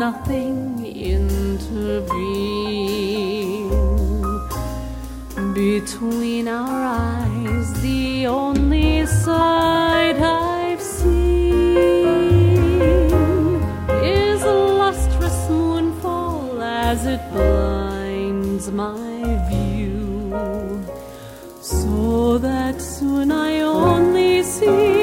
nothing intervene. Between our eyes, the only sight I've seen is a lustrous moonfall as it blinds my view, so that soon I only see